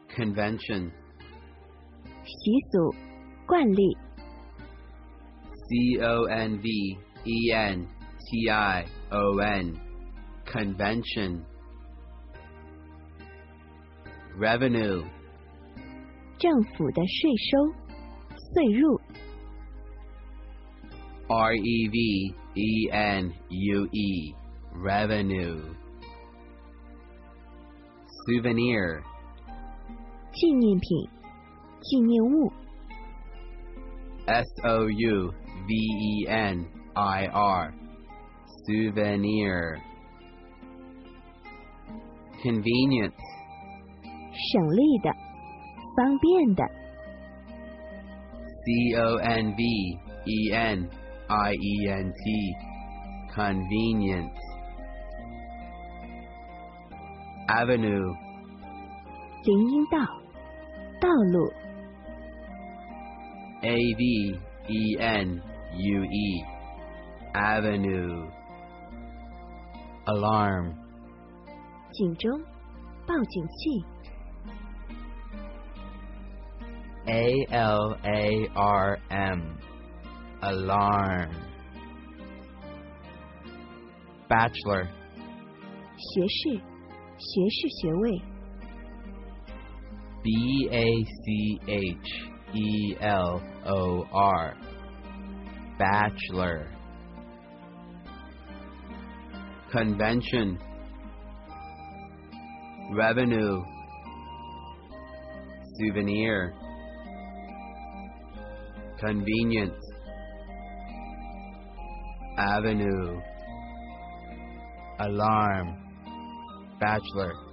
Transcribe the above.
convention, 习俗、惯例、 convention, convention, revenue, 政府的税收、税入、 revenue, revenue, souvenir, 纪念品、纪念物、 souvenir, souvenir, convenience, 省力的、方便的、 convenient, convenience, avenue, 林荫道、道路、 avenue, avenue, alarm, 警钟、报警器、 alarm, alarm, bachelor, 学士、学士学位、 bachelor, bachelor, convention, revenue, souvenir, convenience, avenue, alarm, bachelor.